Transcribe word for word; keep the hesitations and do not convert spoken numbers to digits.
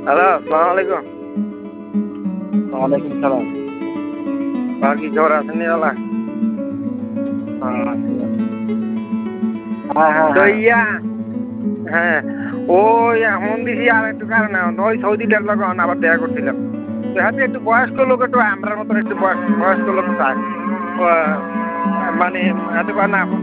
Hello, আসসালামু আলাইকুম। ওয়ালাইকুম সালাম। আর কি খবর আছেন নিওয়ালা? হ্যাঁ, হ্যাঁ, হ্যাঁ, তো হ্যাঁ। ইয়া হ্যাঁ, ওই এখন দিছি আর একটু কারণে ওই সৌদিটার লগন আবার দেখা করছিলাম। তো হাতে একটু বয়স্ক লোক একটু আমরার মতন একটু বয়স বয়স্ক লোক চায়। ও, মানে হাতে পারে না